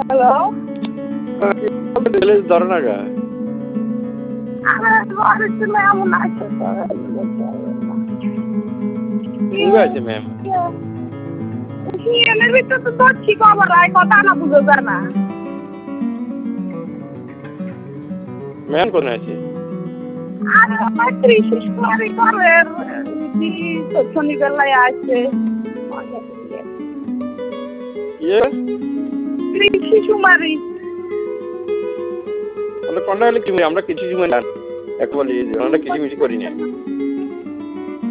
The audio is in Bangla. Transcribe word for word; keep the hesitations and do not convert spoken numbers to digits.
হ্যালো ধরে না গা এমন আছে আছে ম্যাম এর ভিতরে তো ধরছি খবর হয় কথা না বুঝো যায় না ম্যাম কোন আছে আর কৃষি কুমারী ঘরের শনিবেলায় আছে ইয়ে কৃষি কুমারী আমরা কোনটা হলে কি আমরা কিছু সময় না একবার আমরা কিছু মিছি করি না